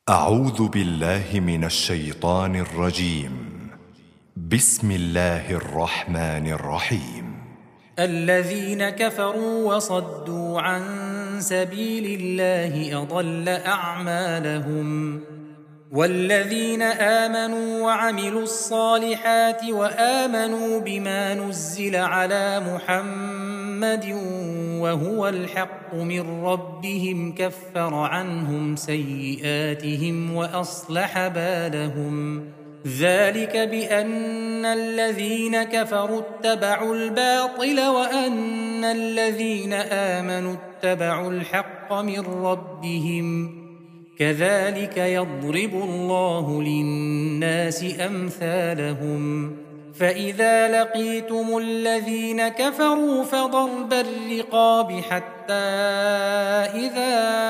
أعوذ بالله من الشيطان الرجيم. بسم الله الرحمن الرحيم. الذين كفروا وصدوا عن سبيل الله أضل أعمالهم والذين آمنوا وعملوا الصالحات وآمنوا بما نزل على محمد وهو الحق من ربهم كفر عنهم سيئاتهم وأصلح بالهم ذلك بأن الذين كفروا اتبعوا الباطل وأن الذين آمنوا اتبعوا الحق من ربهم كذلك يضرب الله للناس أمثالهم فإذا لقيتم الذين كفروا فضرب الرقاب حتى إذا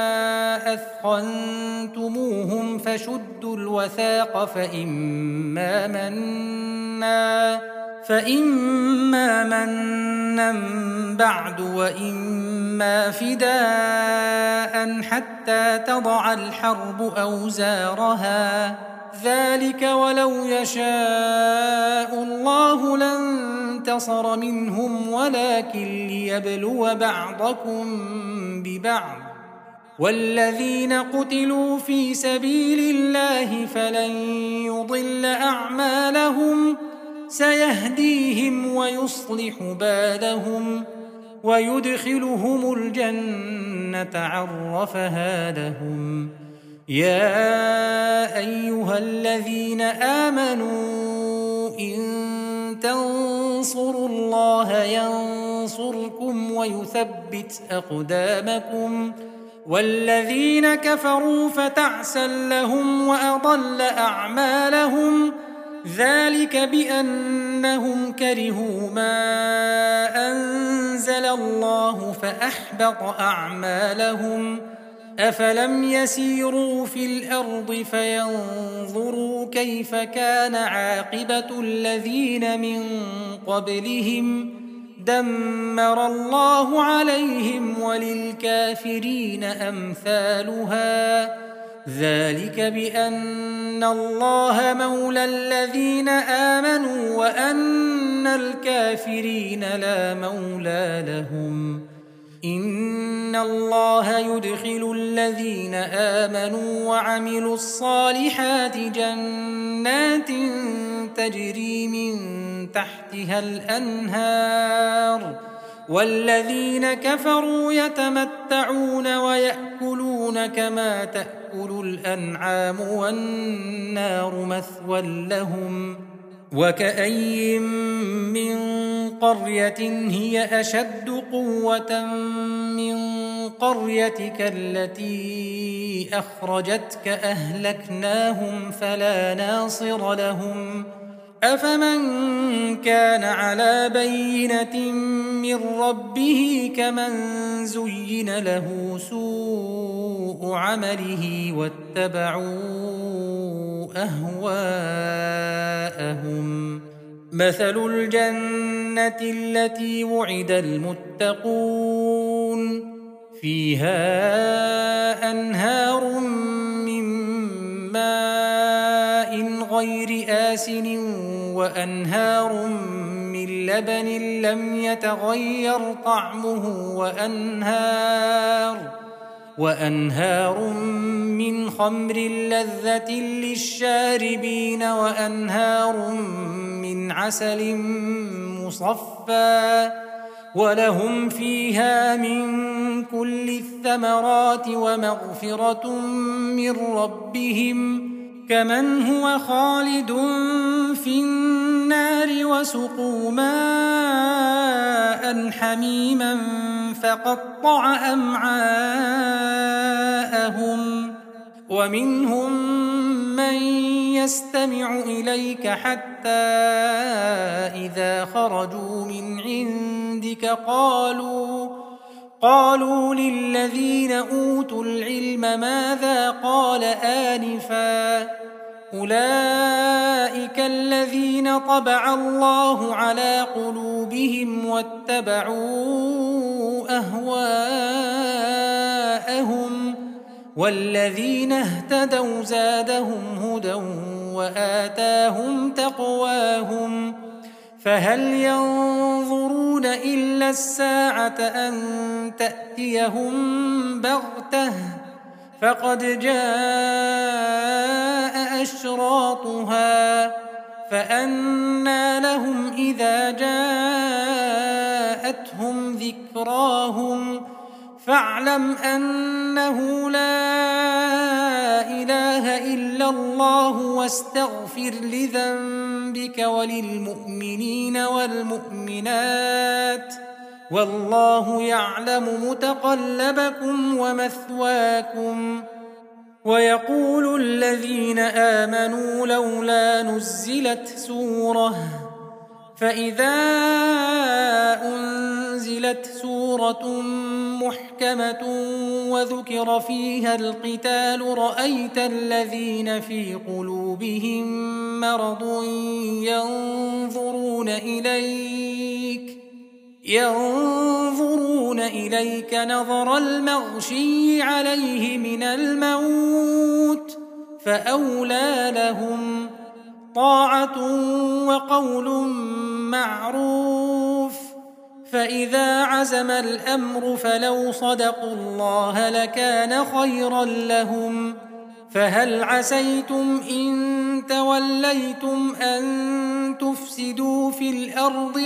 أثخنتموهم فشدوا الوثاق فإما منا بعد وإما فداء حتى تضع الحرب أوزارها ذلك ولو يشاء الله لانتصر منهم ولكن ليبلو بعضكم ببعض والذين قتلوا في سبيل الله فلن يضل أعمالهم سيهديهم ويصلح بالهم ويدخلهم الجنة عرفها لهم يا أيها الذين آمنوا إن تنصروا الله ينصركم ويثبت أقدامكم والذين كفروا فتعسا لهم وأضل أعمالهم ذلك بأنهم كرهوا ما أنزل الله فأحبط أعمالهم أفلم يسيروا في الأرض فينظروا كيف كان عاقبة الذين من قبلهم دمر الله عليهم وللكافرين أمثالها ذلك بأن الله مولى الذين آمنوا وأن الكافرين لا مولى لهم إن الله يدخل الذين آمنوا وعملوا الصالحات جنات تجري من تحتها الأنهار والذين كفروا يتمتعون ويأكلون كما تأكل الأنعام والنار مثوى لهم وكأين من قرية هي أشد قوة من قريتك التي أخرجتك أهلكناهم فلا ناصر لهم أفمن كان على بينة من ربه كمن زين له سوء عمله واتبعوا أهواءهم مثل الجنة التي وعد المتقون فيها أنهار من ماء غير آسن وأنهار من لبن لم يتغير طعمه وأنهار من خمر لذة للشاربين وأنهار من عسل مصفى ولهم فيها من كل الثمرات ومغفرة من ربهم كمن هو خالد في النار وسقوا ماء حميما فقطع أمعاءهم ومنهم من يستمع إليك حتى إذا خرجوا من عندك قالوا للذين أوتوا العلم ماذا قال آنفا أولئك الذين طبع الله على قلوبهم واتبعوا أهواءهم والذين اهتدوا زادهم هدى وآتاهم تقواهم فهل ينظرون إلا الساعة أن تأتيهم بغتة فقد جاء أشراطها فأنى لهم إذا جاءتهم ذكراهم فاعلم أنه لا إله إلا الله واستغفر لذنبك وللمؤمنين والمؤمنات والله يعلم متقلبكم ومثواكم. ويقول الذين آمنوا لولا نزلت سورة فإذا أنزلت سورة محكمة وذكر فيها القتال رأيت الذين في قلوبهم مرض ينظرون إليك نظر المغشي عليه من الموت فأولى لهم طاعة وقول معروف فإذا عزم الأمر فلو صدقوا الله لكان خيرا لهم فهل عسيتم إن توليتم أن تفسدوا في الأرض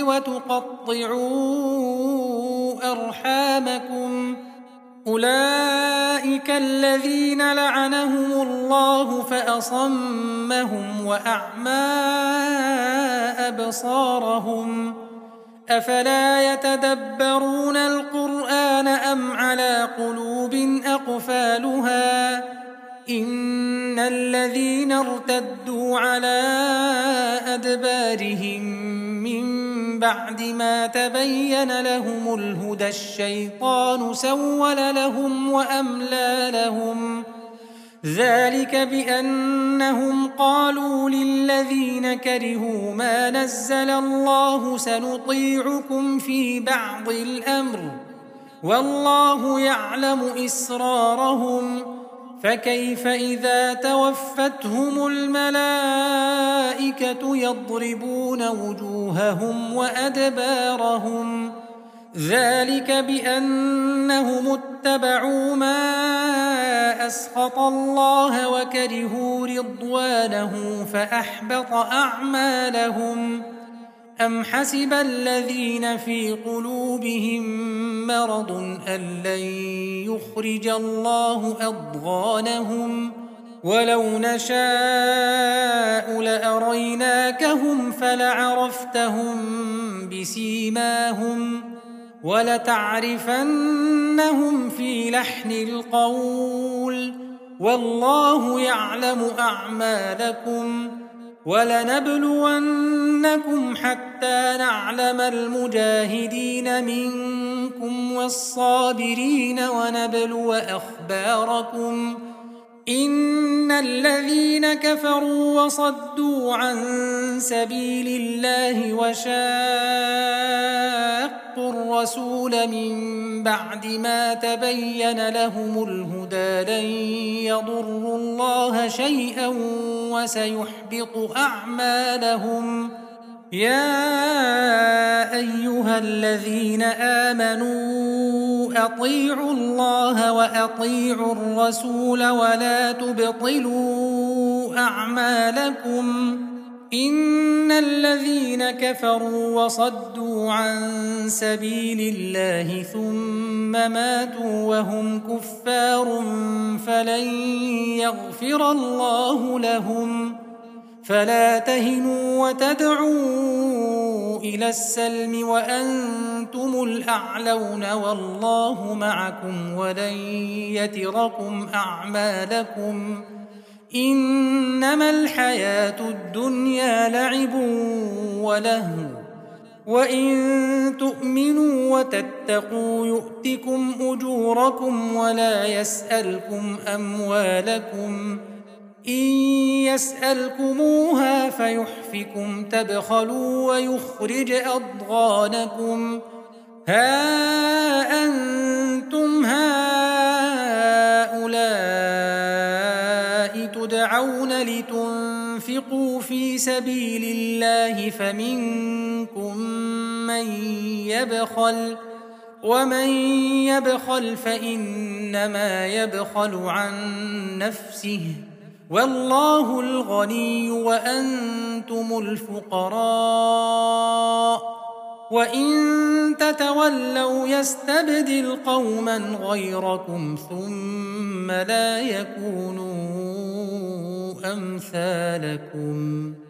وتقطعوا أرحامكم أولئك الذين لعنهم الله فأصمهم وأعمى أبصارهم أفلا يتدبرون القرآن أم على قلوب أقفالها إن الذين ارتدوا على أدبارهم من بعد ما تبين لهم الهدى الشيطان سول لهم وأملى لهم ذلك بأنهم قالوا للذين كرهوا ما نزل الله سنطيعكم في بعض الأمر والله يعلم إسرارهم فكيف إذا توفتهم الملائكة يضربون وجوههم وأدبارهم ذلك بأنهم اتبعوا ما أسخط الله وكرهوا رضوانه فأحبط أعمالهم أم حسب الذين في قلوبهم مرض أن لن يخرج الله أضغانهم ولو نشاء لأريناكهم فلعرفتهم بسيماهم ولتعرفنهم في لحن القول والله يعلم أعمالكم ولنبلونكم حتى نعلم المجاهدين منكم والصابرين ونبلو أخباركم إن الذين كفروا وصدوا عن سبيل الله وشاقوا الرسول من بعد ما تبين لهم الهدى لن يضروا الله شيئا وسيحبط أعمالهم يا أيها الذين آمنوا أطيعوا الله وأطيعوا الرسول ولا تبطلوا أعمالكم إن الذين كفروا وصدوا عن سبيل الله ثم ماتوا وهم كفار فلن يغفر الله لهم فلا تهنوا وتدعوا إلى السلم وأنتم الأعلون والله معكم ولن يتركم أعمالكم إنما الحياة الدنيا لعب ولهو وإن تؤمنوا وتتقوا يؤتكم أجوركم ولا يسألكم أموالكم إن يسألكموها فيحفكم تبخلوا ويخرج أضغانكم ها أنتم هؤلاء تدعون لتنفقوا في سبيل الله فمنكم من يبخل، ومن يبخل فإنما يبخل عن نفسه، والله الغني وأنتم الفقراء، وإن تتولوا يستبدل قوما غيركم ثم لا يكونوا أمثالكم.